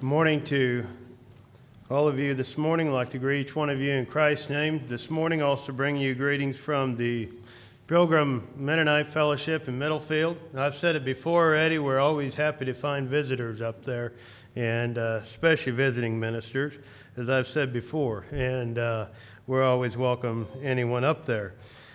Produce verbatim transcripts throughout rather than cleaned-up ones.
Good morning to all of you this morning. I'd like to greet each one of you in Christ's name. This morning, also bring you greetings from the Pilgrim Mennonite Fellowship in Middlefield. I've said it before already, we're always happy to find visitors up there, and uh, especially visiting ministers, as I've said before, and uh, we're always welcome anyone up there.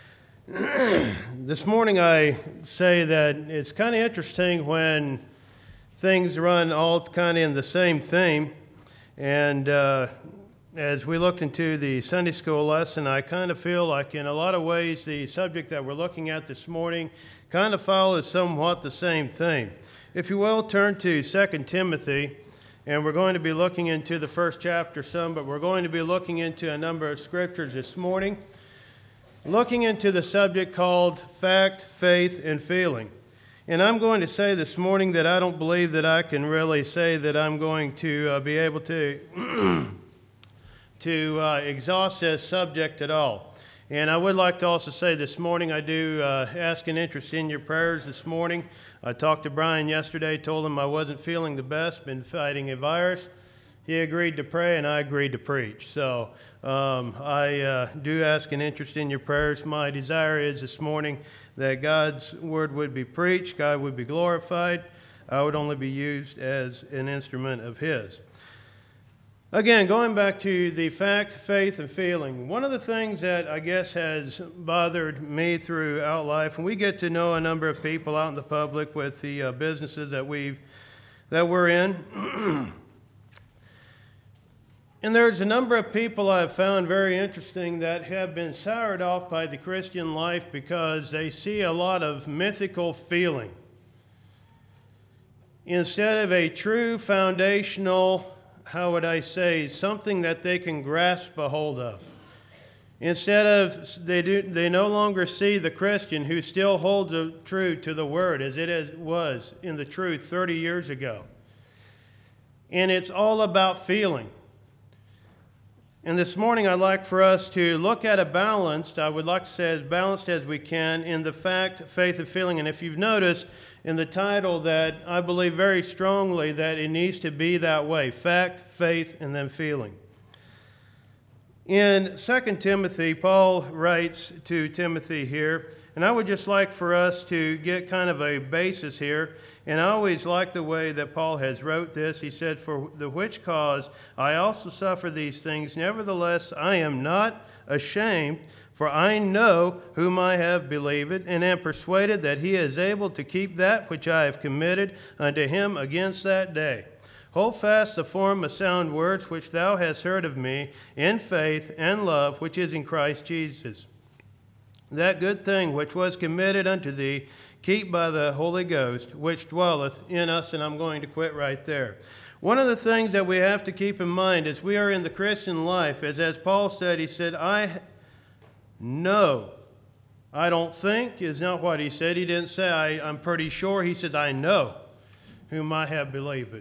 This morning I say that it's kind of interesting when things run all kind of in the same theme, and uh, as we looked into the Sunday school lesson, I kind of feel like in a lot of ways the subject that we're looking at this morning kind of follows somewhat the same theme. If you will, turn to Second Timothy, and we're going to be looking into the first chapter some, but we're going to be looking into a number of scriptures this morning, looking into the subject called fact, faith, and feeling. And I'm going to say this morning that I don't believe that I can really say that I'm going to uh, be able to to uh, exhaust this subject at all. And I would like to also say this morning I do uh, ask an interest in your prayers this morning. I talked to Brian yesterday, told him I wasn't feeling the best, been fighting a virus. He agreed to pray, and I agreed to preach. So um, I uh, do ask an interest in your prayers. My desire is this morning that God's word would be preached, God would be glorified. I would only be used as an instrument of His. Again, going back to the fact, faith, and feeling, one of the things that I guess has bothered me throughout life, and we get to know a number of people out in the public with the uh, businesses that we've that we're in. And there's a number of people I've found very interesting that have been soured off by the Christian life because they see a lot of mythical feeling instead of a true foundational, how would I say, something that they can grasp a hold of. Instead of, they do, they no longer see the Christian who still holds true to the Word as it is, was in the truth thirty years ago. And it's all about feeling. And this morning I'd like for us to look at a balanced, I would like to say as balanced as we can, in the fact, faith, and feeling. And if you've noticed in the title that I believe very strongly that it needs to be that way, fact, faith, and then feeling. In Second Timothy, Paul writes to Timothy here, and I would just like for us to get kind of a basis here. And I always like the way that Paul has wrote this. He said, "For the which cause I also suffer these things. Nevertheless, I am not ashamed, for I know whom I have believed, and am persuaded that he is able to keep that which I have committed unto him against that day. Hold fast the form of sound words which thou hast heard of me, in faith and love which is in Christ Jesus. That good thing which was committed unto thee, keep by the Holy Ghost, which dwelleth in us." And I'm going to quit right there. One of the things that we have to keep in mind as we are in the Christian life is, as Paul said, he said, I know. I don't think is not what he said. He didn't say, I, I'm pretty sure. He says, I know whom I have believed.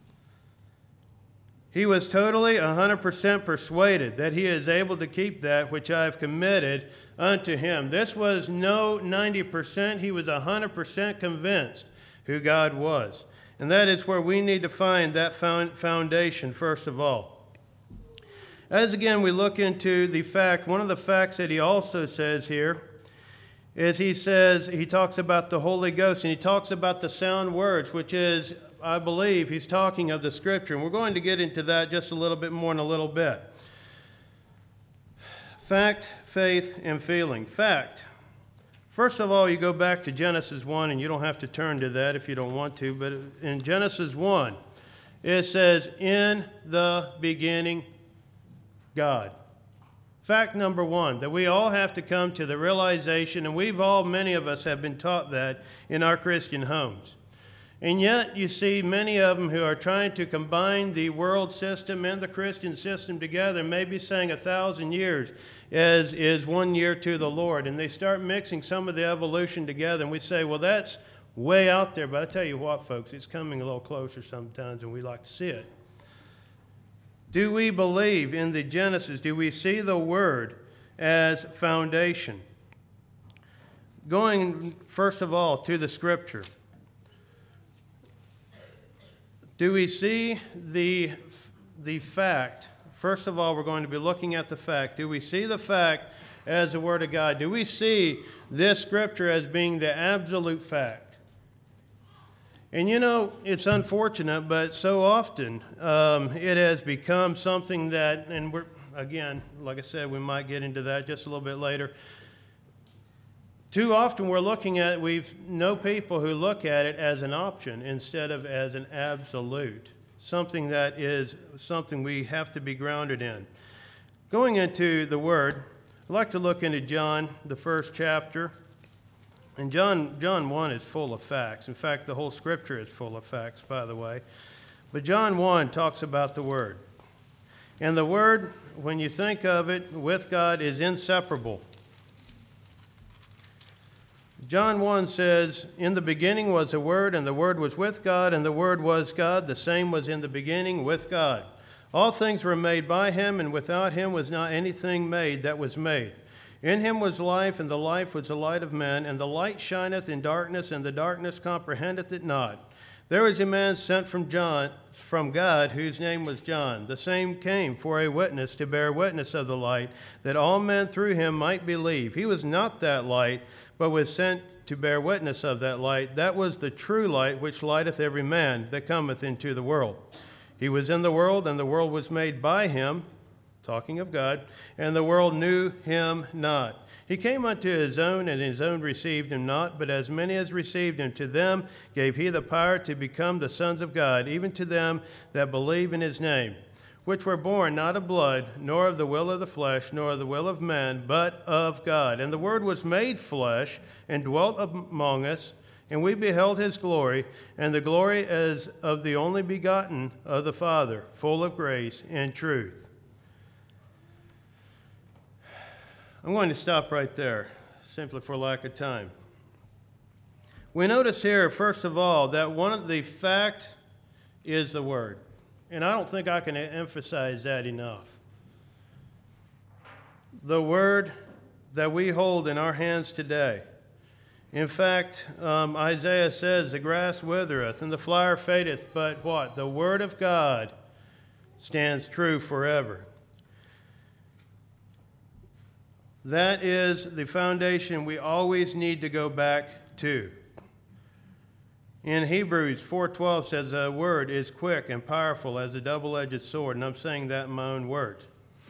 He was totally one hundred percent persuaded that he is able to keep that which I have committed unto him. This was no ninety percent. He was one hundred percent convinced who God was. And that is where we need to find that foundation first of all. As again we look into the fact, one of the facts that he also says here is he says, he talks about the Holy Ghost, and he talks about the sound words, which is, I believe, he's talking of the Scripture. And we're going to get into that just a little bit more in a little bit. Fact, faith, and feeling. Fact. First of all, you go back to Genesis one, and you don't have to turn to that if you don't want to, but in Genesis one, it says, in the beginning, God. Fact number one, that we all have to come to the realization, and we've all, many of us have been taught that in our Christian homes. And yet you see many of them who are trying to combine the world system and the Christian system together, maybe saying a thousand years as is one year to the Lord. And they start mixing some of the evolution together, and we say, well, that's way out there. But I tell you what, folks, it's coming a little closer sometimes, and we like to see it. Do we believe in the Genesis? Do we see the Word as foundation? Going, first of all, to the Scripture. Do we see the, the fact? First of all, we're going to be looking at the fact. Do we see the fact as the Word of God? Do we see this Scripture as being the absolute fact? And you know, it's unfortunate, but so often um, it has become something that, and we're, again, like I said, we might get into that just a little bit later. Too often we're looking at, we know people who look at it as an option instead of as an absolute, something that is something we have to be grounded in. Going into the Word, I'd like to look into John, the first chapter. And John, John one is full of facts. In fact, the whole Scripture is full of facts, by the way. But John one talks about the Word. And the Word, when you think of it, with God is inseparable. John one says, "In the beginning was the Word, and the Word was with God, and the Word was God. The same was in the beginning with God. All things were made by him, and without him was not anything made that was made. In him was life, and the life was the light of men. And the light shineth in darkness, and the darkness comprehendeth it not. There was a man sent from John, from God, whose name was John. The same came for a witness, to bear witness of the light, that all men through him might believe. He was not that light, but was sent to bear witness of that light. That was the true light, which lighteth every man that cometh into the world. He was in the world, and the world was made by him," talking of God, "and the world knew him not. He came unto his own, and his own received him not. But as many as received him, to them gave he the power to become the sons of God, even to them that believe in his name, which were born not of blood, nor of the will of the flesh, nor of the will of man, but of God. And the Word was made flesh, and dwelt among us, and we beheld his glory, and the glory as of the only begotten of the Father, full of grace and truth." I'm going to stop right there, simply for lack of time. We notice here, first of all, that one of the fact is the Word. And I don't think I can emphasize that enough. The Word that we hold in our hands today. In fact, um, Isaiah says, "The grass withereth and the flower fadeth, but what? The Word of God stands true forever." That is the foundation we always need to go back to. In Hebrews four twelve says, "The word is quick and powerful as a double-edged sword," and I'm saying that in my own words.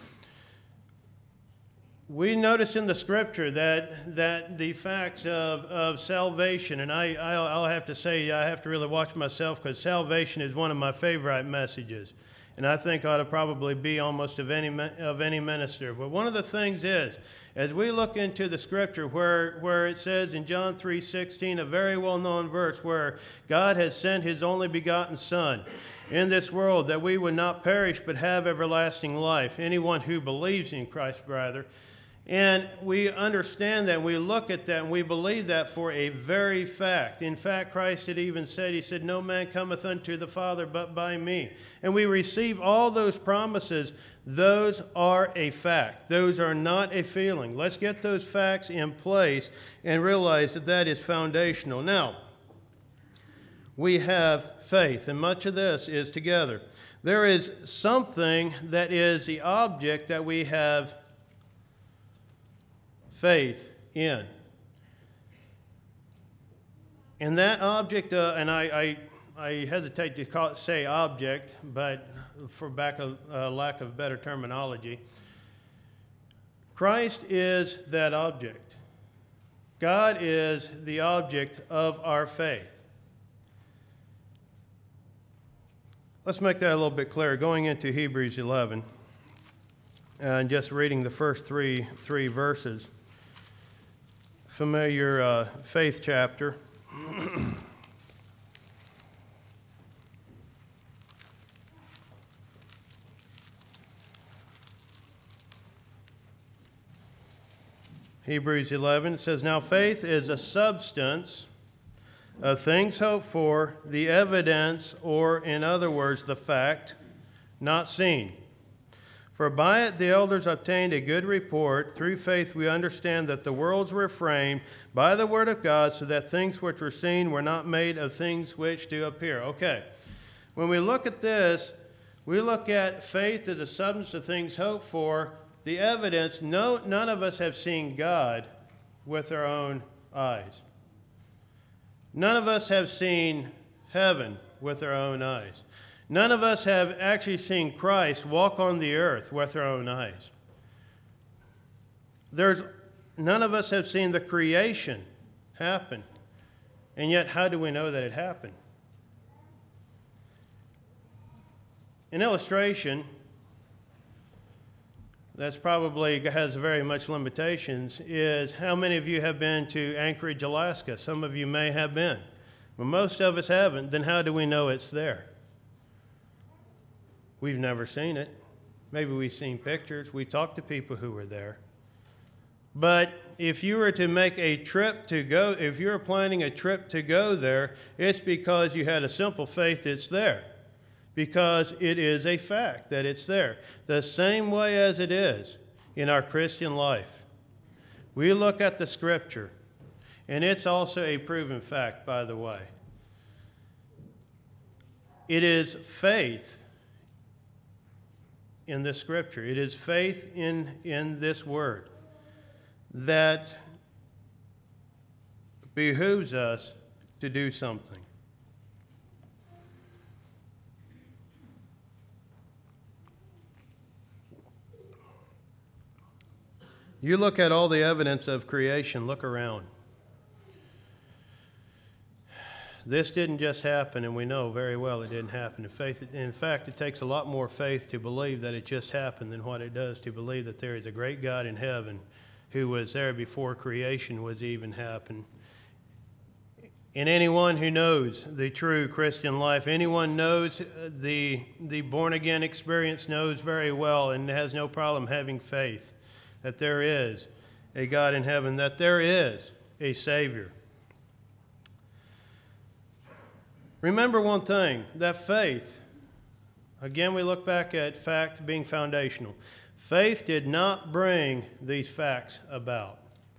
We notice in the Scripture that that the facts of, of salvation, and I, I'll, I'll have to say, I have to really watch myself, because salvation is one of my favorite messages, and I think ought to probably be almost of any of any minister. But one of the things is, as we look into the Scripture where, where it says in John three sixteen, a very well-known verse, where God has sent his only begotten Son in this world that we would not perish but have everlasting life, anyone who believes in Christ, rather. And we understand that, and we look at that, and we believe that for a very fact. In fact, Christ had even said, he said, "No man cometh unto the Father but by me." And we receive all those promises. Those are a fact. Those are not a feeling. Let's get those facts in place and realize that that is foundational. Now, we have faith, and much of this is together. There is something that is the object that we have faith in. And that object, uh, and I, I, I hesitate to call it, say object, but for back a uh, lack of better terminology, Christ is that object. God is the object of our faith. Let's make that a little bit clearer. Going into Hebrews eleven, and just reading the first three, three verses. Familiar uh, faith chapter. Hebrews eleven says, "Now faith is a substance of things hoped for, the evidence, or in other words, the fact, not seen. For by it the elders obtained a good report. Through faith we understand that the worlds were framed by the word of God, so that things which were seen were not made of things which do appear." Okay. When we look at this, we look at faith as a substance of things hoped for, the evidence. No, none of us have seen God with our own eyes. None of us have seen heaven with our own eyes. None of us have actually seen Christ walk on the earth with our own eyes. There's, none of us have seen the creation happen. And yet, how do we know that it happened? An illustration that's probably has very much limitations is how many of you have been to Anchorage, Alaska? Some of you may have been, but most of us haven't. Then how do we know it's there? We've never seen it. Maybe we've seen pictures. We talked to people who were there. But if you were to make a trip to go, if you were planning a trip to go there, it's because you had a simple faith it's there. Because it is a fact that it's there. The same way as it is in our Christian life. We look at the Scripture, and it's also a proven fact, by the way. It is faith in the Scripture. It is faith in, in this Word that behooves us to do something. You look at all the evidence of creation, look around. This didn't just happen, and we know very well it didn't happen. In, faith, in fact, it takes a lot more faith to believe that it just happened than what it does to believe that there is a great God in heaven who was there before creation was even happened. And anyone who knows the true Christian life, anyone knows the, the born-again experience, knows very well and has no problem having faith that there is a God in heaven, that there is a Savior. Remember one thing, that faith, again we look back at fact being foundational. Faith did not bring these facts about.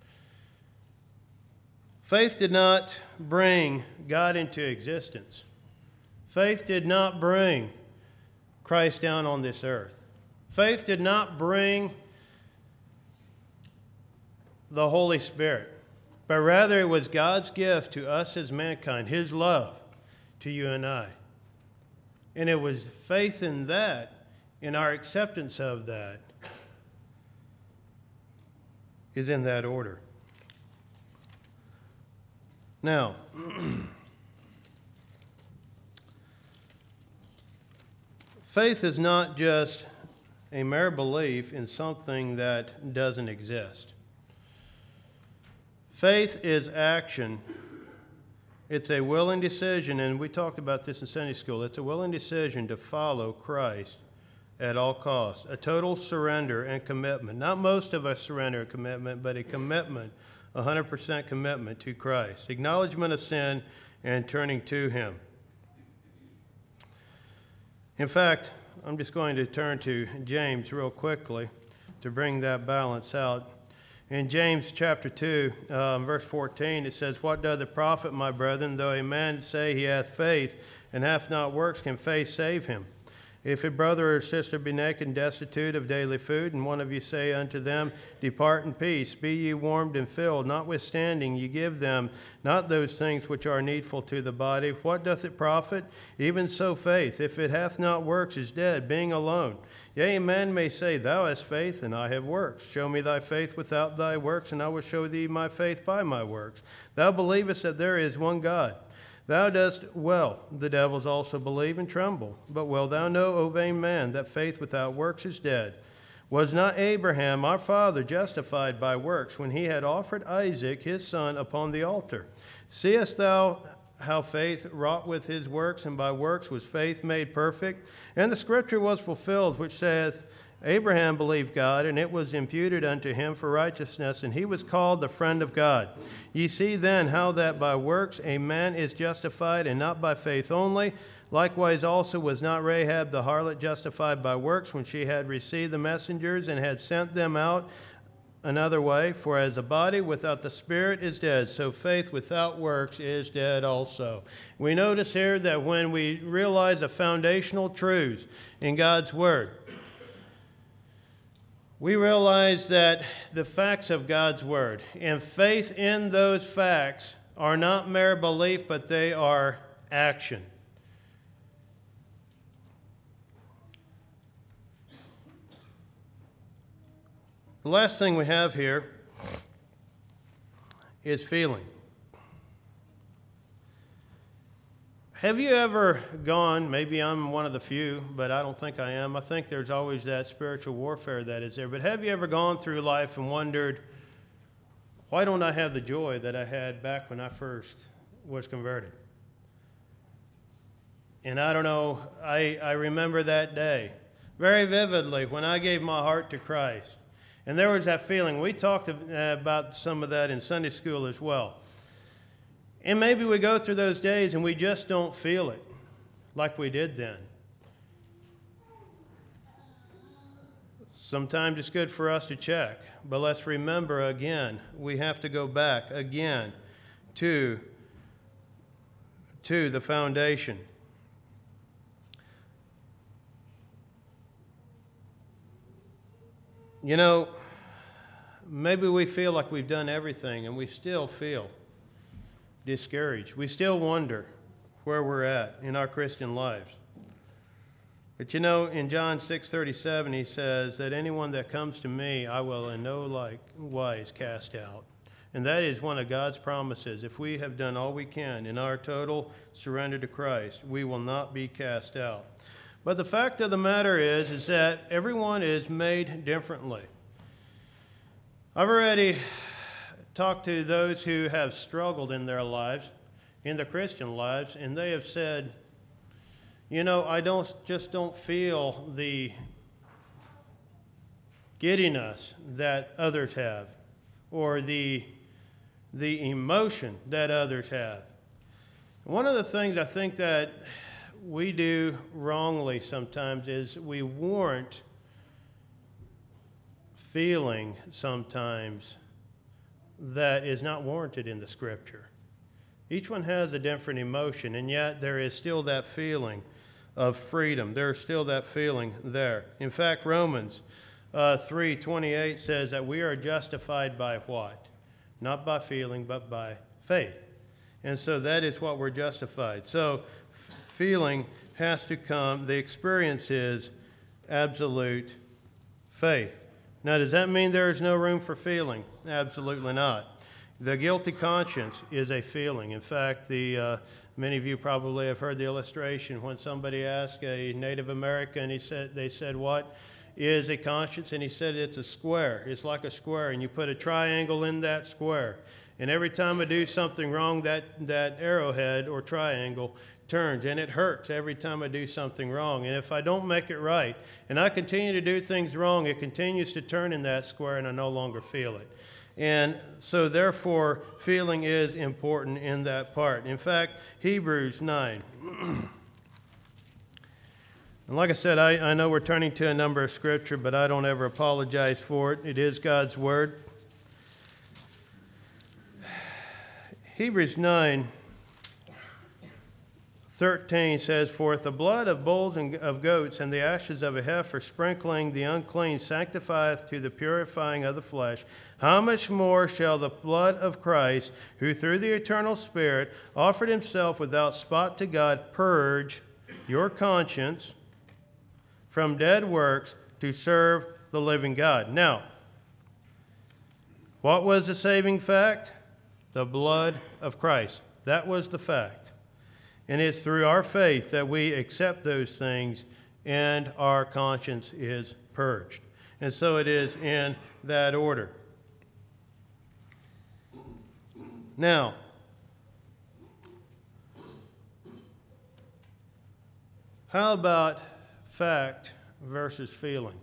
Faith did not bring God into existence. Faith did not bring Christ down on this earth. Faith did not bring the Holy Spirit, but rather it was God's gift to us as mankind, His love to you and I. And it was faith in that, in our acceptance of that, is in that order. Now, faith is not just a mere belief in something that doesn't exist. Faith is action. It's a willing decision, and we talked about this in Sunday school. It's a willing decision to follow Christ at all costs. A total surrender and commitment. Not most of us surrender and commitment, but a commitment, a one hundred percent commitment to Christ. Acknowledgement of sin and turning to Him. In fact, I'm just going to turn to James real quickly to bring that balance out. In James chapter two, uh, verse fourteen, it says, "What doth it profit, my brethren, though a man say he hath faith, and hath not works, can faith save him? If a brother or sister be naked and destitute of daily food, and one of you say unto them, Depart in peace, be ye warmed and filled, notwithstanding ye give them not those things which are needful to the body, what doth it profit? Even so faith, if it hath not works, is dead, being alone. Yea, a man may say, Thou hast faith, and I have works. Show me thy faith without thy works, and I will show thee my faith by my works. Thou believest that there is one God. Thou dost well, the devils also believe and tremble. But well thou know, O vain man, that faith without works is dead. Was not Abraham our father justified by works when he had offered Isaac his son upon the altar? Seest thou how faith wrought with his works, and by works was faith made perfect? And the scripture was fulfilled, which saith, Abraham believed God, and it was imputed unto him for righteousness, and he was called the friend of God. Ye see then how that by works a man is justified, and not by faith only. Likewise also was not Rahab the harlot justified by works when she had received the messengers and had sent them out another way, for as the body without the spirit is dead, so faith without works is dead also. We notice here that when we realize the foundational truths in God's Word, we realize that the facts of God's Word and faith in those facts are not mere belief, but they are action. The last thing we have here is feeling. Have you ever gone, maybe I'm one of the few, but I don't think I am. I think there's always that spiritual warfare that is there. But have you ever gone through life and wondered, why don't I have the joy that I had back when I first was converted? And I don't know, I, I remember that day very vividly when I gave my heart to Christ. And there was that feeling. We talked about some of that in Sunday school as well. And maybe we go through those days and we just don't feel it like we did then. Sometimes it's good for us to check. But let's remember again, we have to go back again to, to the foundation. You know, maybe we feel like we've done everything and we still feel discouraged. We still wonder where we're at in our Christian lives. But you know, in John six thirty-seven, he says that anyone that comes to me, I will in no like wise cast out. And that is one of God's promises. If we have done all we can in our total surrender to Christ, we will not be cast out. But the fact of the matter is, is that everyone is made differently. I've already talked to those who have struggled in their lives, in their Christian lives, and they have said, you know, I don't just don't feel the giddiness that others have, or the, the emotion that others have. One of the things I think that we do wrongly sometimes is we warrant feeling sometimes that is not warranted in the Scripture. Each one has a different emotion, and yet there is still that feeling of freedom. There is still that feeling there. In fact, Romans uh, three twenty-eight says that we are justified by what? Not by feeling, but by faith. And so that is what we're justified. So feeling has to come. The experience is absolute faith. Now, does that mean there is no room for feeling? Absolutely not. The guilty conscience is a feeling. In fact, the uh, many of you probably have heard the illustration when somebody asked a Native American, he said, they said, what is a conscience? And he said, it's a square. It's like a square, and you put a triangle in that square. And every time I do something wrong, that, that arrowhead or triangle turns, and it hurts every time I do something wrong. And if I don't make it right, and I continue to do things wrong, it continues to turn in that square, and I no longer feel it. And so therefore, feeling is important in that part. In fact, Hebrews nine. And like I said, I, I know we're turning to a number of scripture, but I don't ever apologize for it. It is God's word. Hebrews nine thirteen says, for if the blood of bulls and of goats and the ashes of a heifer sprinkling the unclean sanctifieth to the purifying of the flesh, how much more shall the blood of Christ, who through the eternal Spirit offered himself without spot to God, purge your conscience from dead works to serve the living God. Now, what was the saving fact? The blood of Christ. That was the fact. And it's through our faith that we accept those things and our conscience is purged. And so it is in that order. Now, how about fact versus feeling?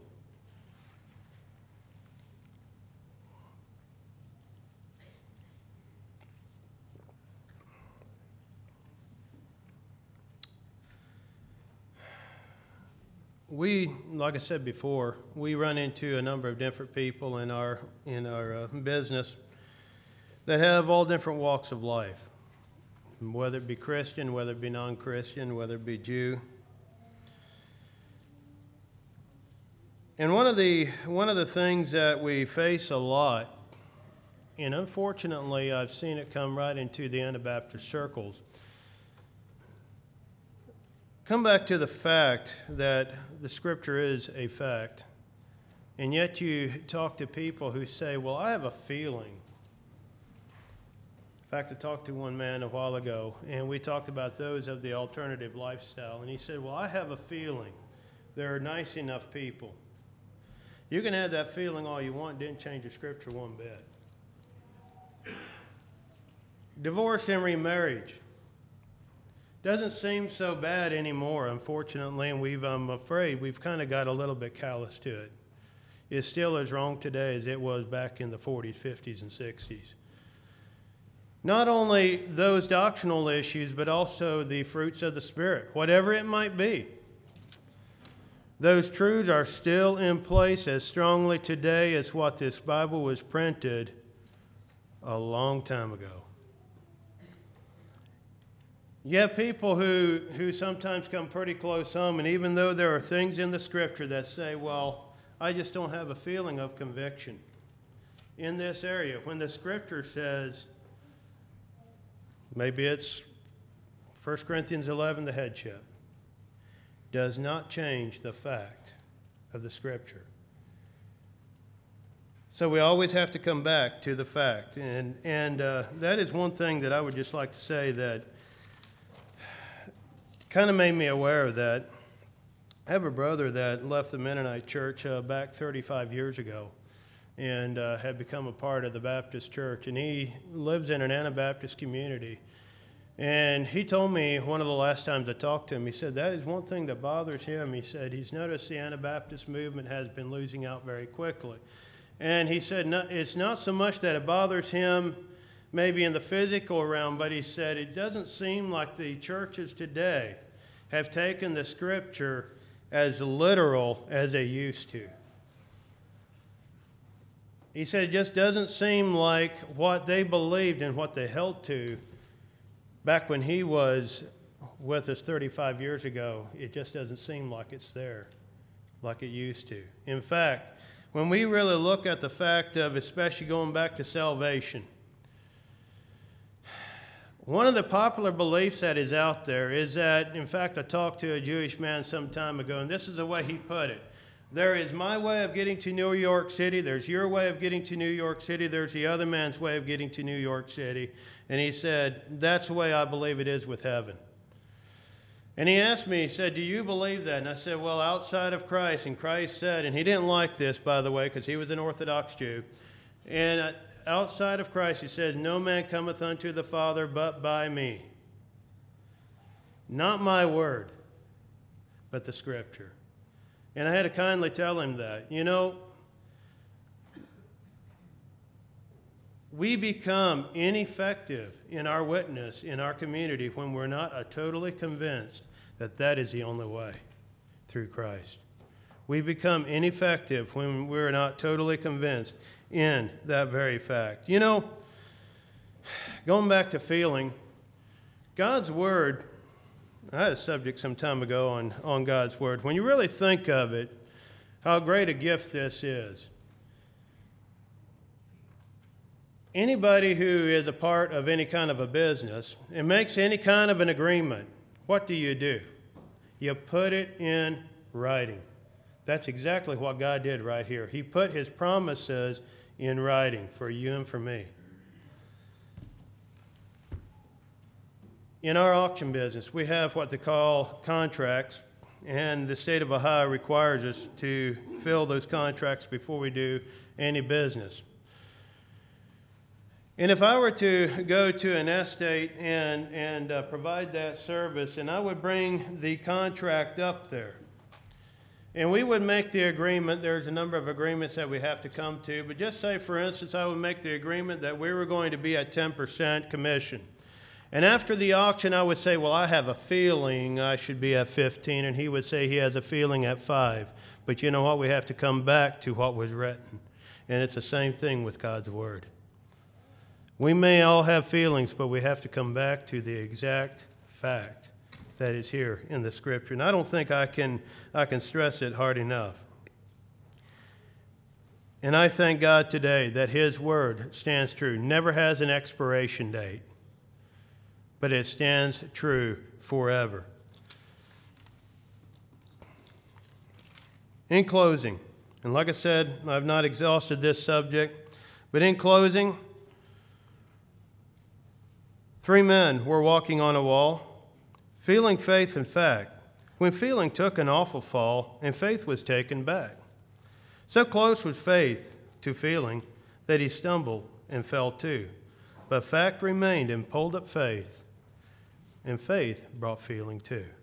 we, like I said before, we run into a number of different people in our in our uh, business that have all different walks of life, whether it be Christian, whether it be non-Christian, whether it be Jew. And one of the one of the things that we face a lot, and unfortunately I've seen it come right into the Anabaptist circles, come back to the fact that the Scripture is a fact, and yet you talk to people who say, well, I have a feeling. In fact, I talked to one man a while ago, and we talked about those of the alternative lifestyle, and he said, well, I have a feeling they're nice enough people. You can have that feeling all you want, didn't change the Scripture one bit. Divorce and remarriage doesn't seem so bad anymore, unfortunately, and we've, I'm afraid we've kind of got a little bit callous to it. It's still as wrong today as it was back in the forties, fifties, and sixties. Not only those doctrinal issues, but also the fruits of the Spirit, whatever it might be. Those truths are still in place as strongly today as what this Bible was printed a long time ago. You have people who, who sometimes come pretty close home, and even though there are things in the Scripture that say, well, I just don't have a feeling of conviction in this area, when the Scripture says, maybe it's First Corinthians eleven, the headship, does not change the fact of the Scripture. So we always have to come back to the fact, and, and uh, that is one thing that I would just like to say that kind of made me aware of that. I have a brother that left the Mennonite church uh, back thirty-five years ago and uh, had become a part of the Baptist church. And he lives in an Anabaptist community. And he told me one of the last times I talked to him, he said that is one thing that bothers him. He said he's noticed the Anabaptist movement has been losing out very quickly. And he said no, it's not so much that it bothers him maybe in the physical realm, but he said it doesn't seem like the churches today have taken the Scripture as literal as they used to. He said it just doesn't seem like what they believed and what they held to back when he was with us thirty-five years ago. It just doesn't seem like it's there like it used to. In fact, when we really look at the fact of, especially going back to salvation, one of the popular beliefs that is out there is that, in fact, I talked to a Jewish man some time ago, and this is the way he put it. There is my way of getting to New York City, there's your way of getting to New York City, there's the other man's way of getting to New York City. And he said, that's the way I believe it is with heaven. And he asked me, he said, do you believe that? And I said, well, outside of Christ. And Christ said, and he didn't like this, by the way, because he was an Orthodox Jew. And I, outside of Christ, he says, no man cometh unto the Father but by me. Not my word, but the Scripture. And I had to kindly tell him that. You know, we become ineffective in our witness, in our community, when we're not uh, totally convinced that that is the only way, through Christ. We become ineffective when we're not totally convinced in that very fact. You know, going back to feeling, God's Word, I had a subject some time ago on, on God's Word. When you really think of it, how great a gift this is. Anybody who is a part of any kind of a business and makes any kind of an agreement, what do you do? You put it in writing. That's exactly what God did right here. He put His promises in writing for you and for me. In our auction business, we have what they call contracts, and the state of Ohio requires us to fill those contracts before we do any business. And if I were to go to an estate and, and uh, provide that service, and I would bring the contract up there, and we would make the agreement, there's a number of agreements that we have to come to, but just say, for instance, I would make the agreement that we were going to be at ten percent commission. And after the auction, I would say, well, I have a feeling I should be at fifteen, and he would say he has a feeling at five. But you know what? We have to come back to what was written. And it's the same thing with God's Word. We may all have feelings, but we have to come back to the exact fact that is here in the Scripture. And I don't think I can, I can stress it hard enough. And I thank God today that His Word stands true, never has an expiration date, but it stands true forever. In closing, and like I said, I've not exhausted this subject, but in closing, three men were walking on a wall, feeling faith and fact, when feeling took an awful fall, and faith was taken back. So close was faith to feeling that he stumbled and fell too. But fact remained and pulled up faith, and faith brought feeling too.